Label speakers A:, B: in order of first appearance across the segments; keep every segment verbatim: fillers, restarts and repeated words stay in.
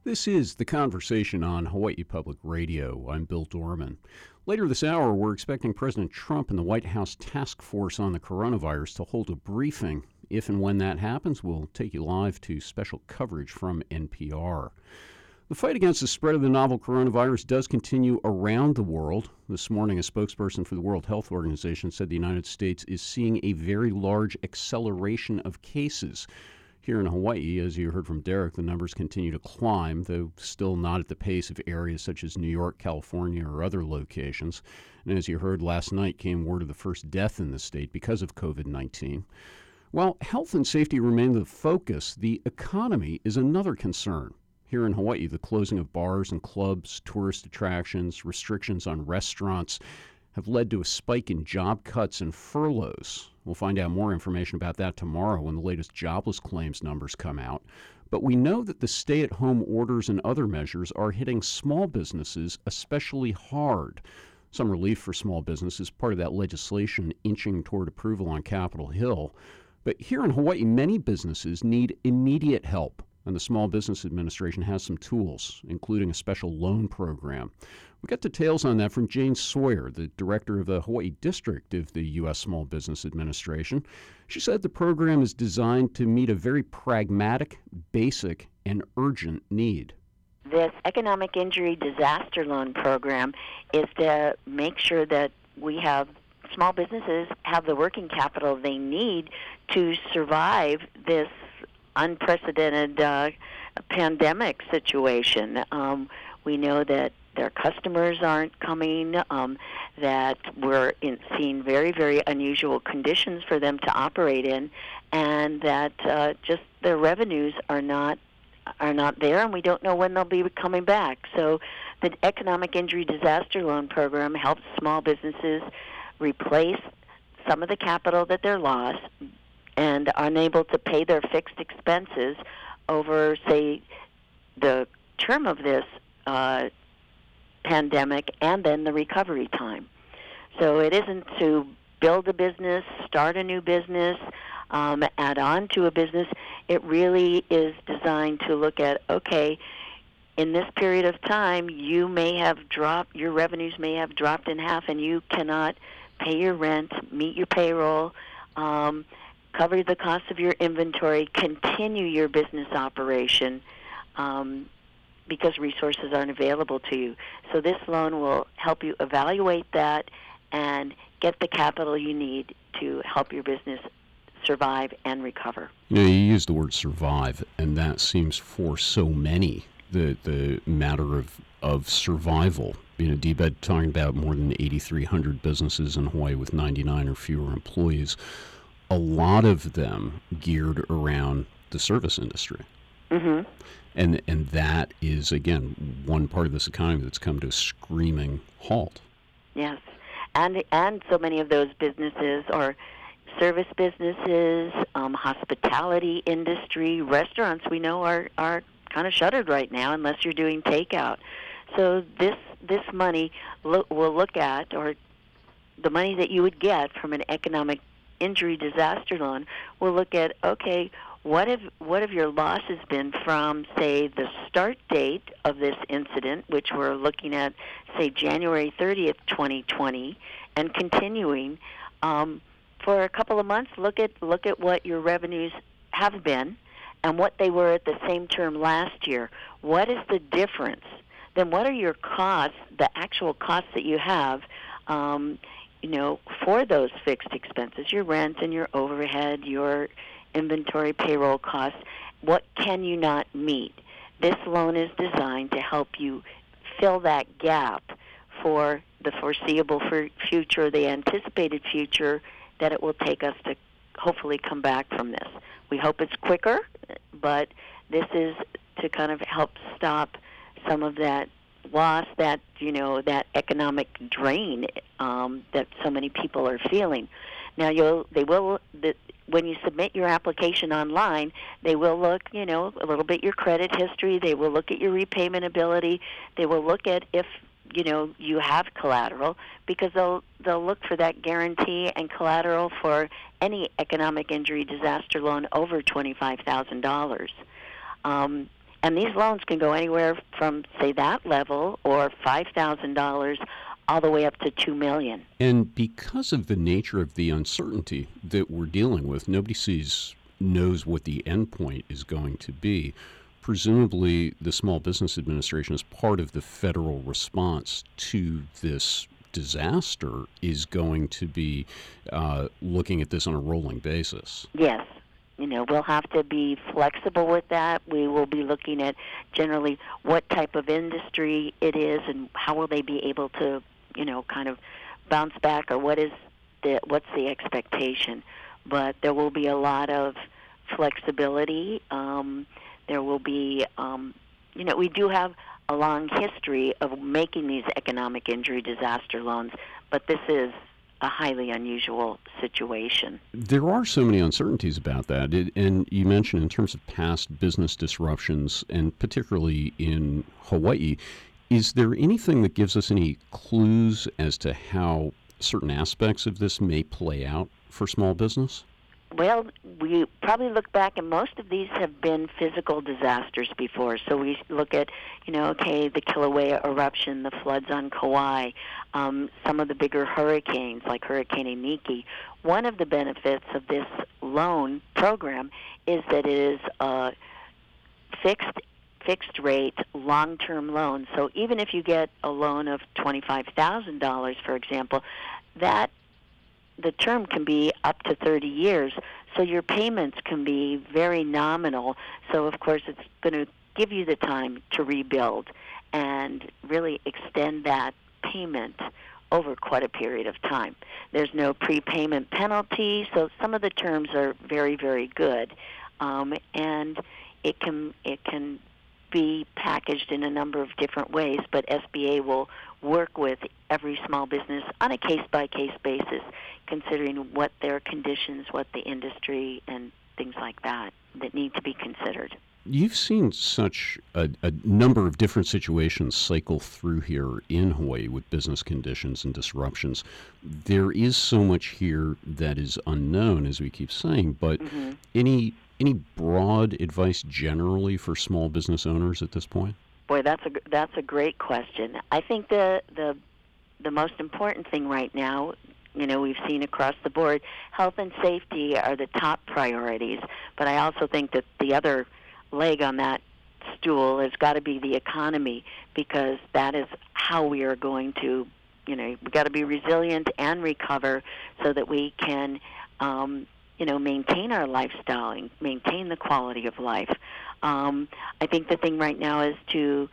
A: This is The Conversation on Hawaii Public Radio. I'm Bill Dorman. Later this hour, we're expecting President Trump and the White House Task Force on the Coronavirus to hold a briefing. If and when that happens, we'll take you live to special coverage from N P R. The fight against the spread of the novel coronavirus does continue around the world. This morning, a spokesperson for the World Health Organization said the United States is seeing a very large acceleration of cases. Here in Hawaii, as you heard from Derek, the numbers continue to climb, though still not at the pace of areas such as New York, California, or other locations. And as you heard last night, came word of the first death in the state because of covid nineteen. While health and safety remain the focus, the economy is another concern. Here in Hawaii, the closing of bars and clubs, tourist attractions, restrictions on restaurants have led to a spike in job cuts and furloughs. We'll find out more information about that tomorrow when the latest jobless claims numbers come out. But we know that the stay-at-home orders and other measures are hitting small businesses especially hard. Some relief for small businesses, part of that legislation inching toward approval on Capitol Hill. But here in Hawaii, many businesses need immediate help. And the Small Business Administration has some tools, including a special loan program. We got details on that from Jane Sawyer, the director of the Hawaii District of the U S Small Business Administration. She said the program is designed to meet a very pragmatic, basic, and urgent need.
B: This Economic Injury Disaster Loan Program is to make sure that we have small businesses have the working capital they need to survive this unprecedented uh, pandemic situation. Um, we know that their customers aren't coming, um, that we're in, seeing very, very unusual conditions for them to operate in, and that uh, just their revenues are not are not there, and we don't know when they'll be coming back. So the Economic Injury Disaster Loan Program helps small businesses replace some of the capital that they're lost and are unable to pay their fixed expenses over, say, the term of this uh, pandemic and then the recovery time. So it isn't to build a business, start a new business, um, add on to a business. It really is designed to look at, okay, in this period of time, you may have dropped, your revenues may have dropped in half, and you cannot pay your rent, meet your payroll, um, cover the cost of your inventory, continue your business operation um, because resources aren't available to you. So this loan will help you evaluate that and get the capital you need to help your business survive and recover.
A: You know, you use the word survive, and that seems for so many the the matter of, of survival. You know, D B E D talking about more than eighty-three hundred businesses in Hawaii with ninety-nine or fewer employees. A lot of them geared around the service industry.
B: Mm-hmm.
A: And and that is, again, one part of this economy that's come to a screaming halt.
B: Yes. And and so many of those businesses are service businesses, um, hospitality industry, restaurants we know are, are kind of shuttered right now unless you're doing takeout. So this this money lo- will look at, or the money that you would get from an economic injury disaster loan will look at, okay, what have what have your losses been from, say, the start date of this incident, which we're looking at, say, January thirtieth, twenty twenty, and continuing um, for a couple of months. Look at look at what your revenues have been and what they were at the same term last year. What is the difference? Then what are your costs, the actual costs that you have, um, you know, for those fixed expenses, your rent and your overhead, your inventory, payroll costs? What can you not meet? This loan is designed to help you fill that gap for the foreseeable future, the anticipated future that it will take us to hopefully come back from this. We hope it's quicker, but this is to kind of help stop some of that loss, that, you know, that economic drain um, that so many people are feeling. Now, you'll they will the, when you submit your application online, they will look, you know, a little bit your credit history. They will look at your repayment ability. They will look at if, you know, you have collateral, because they'll they'll look for that guarantee and collateral for any economic injury disaster loan over twenty-five thousand dollars. Um, And these loans can go anywhere from, say, that level or five thousand dollars all the way up to two million dollars.
A: And because of the nature of the uncertainty that we're dealing with, nobody sees knows what the end point is going to be. Presumably, the Small Business Administration, as part of the federal response to this disaster, is going to be uh, looking at this on a rolling basis.
B: Yes. You know, we'll have to be flexible with that. We will be looking at generally what type of industry it is and how will they be able to, you know, kind of bounce back, or what is the what's the expectation. But there will be a lot of flexibility. Um, there will be, um, you know, we do have a long history of making these economic injury disaster loans, but this is a highly unusual situation.
A: There are so many uncertainties about that. It, and you mentioned in terms of past business disruptions, and particularly in Hawaii, is there anything that gives us any clues as to how certain aspects of this may play out for small business?
B: Well, we probably look back, and most of these have been physical disasters before. So we look at, you know, okay, the Kilauea eruption, the floods on Kauai, um, some of the bigger hurricanes like Hurricane Iniki. One of the benefits of this loan program is that it is a fixed fixed rate long-term loan. So even if you get a loan of twenty-five thousand dollars, for example, that the term can be up to thirty years, so your payments can be very nominal. So, of course, it's going to give you the time to rebuild and really extend that payment over quite a period of time. There's no prepayment penalty, so some of the terms are very, very good, um, and it can it can be packaged in a number of different ways, but S B A will work with every small business on a case-by-case basis, considering what their conditions, what the industry, and things like that that need to be considered.
A: You've seen such a, a number of different situations cycle through here in Hawaii with business conditions and disruptions. There is so much here that is unknown, as we keep saying, but mm-hmm. any any broad advice generally for small business owners at this point?
B: Boy, that's a that's a great question. I think the the the most important thing right now, you know, we've seen across the board, health and safety are the top priorities. But I also think that the other leg on that stool has got to be the economy, because that is how we are going to, you know, we've got to be resilient and recover so that we can, um, you know, maintain our lifestyle and maintain the quality of life. Um, I think the thing right now is to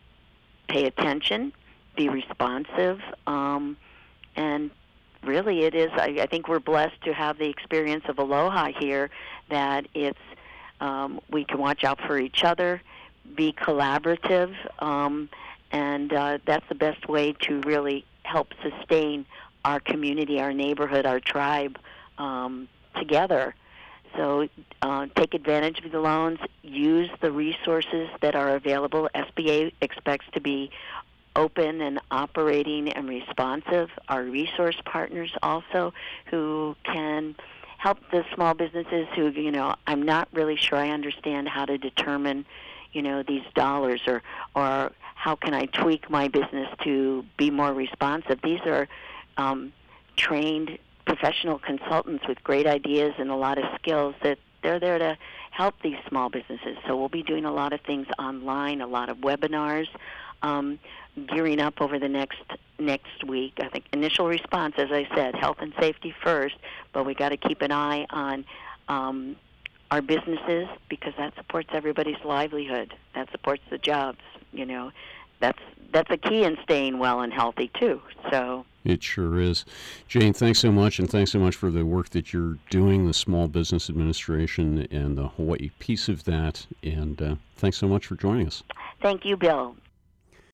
B: pay attention, be responsive, um, and really it is, I, I think we're blessed to have the experience of Aloha here, that it's, um, we can watch out for each other, be collaborative, um, and uh, that's the best way to really help sustain our community, our neighborhood, our tribe um, together. So uh, take advantage of the loans, use the resources that are available. S B A expects to be open and operating and responsive. Our resource partners also, who can help the small businesses who, you know, I'm not really sure I understand how to determine, you know, these dollars, or, or how can I tweak my business to be more responsive. These are um, trained professional consultants with great ideas and a lot of skills that they're there to help these small businesses. So we'll be doing a lot of things online, a lot of webinars, um, gearing up over the next next week. I think initial response, as I said, health and safety first, but we got to keep an eye on um, our businesses, because that supports everybody's livelihood. That supports the jobs. You know, that's that's a key in staying well and healthy too. So.
A: It sure is. Jane, thanks so much, and thanks so much for the work that you're doing, the Small Business Administration and the Hawaii piece of that, and uh, thanks so much for joining us.
B: Thank you, Bill.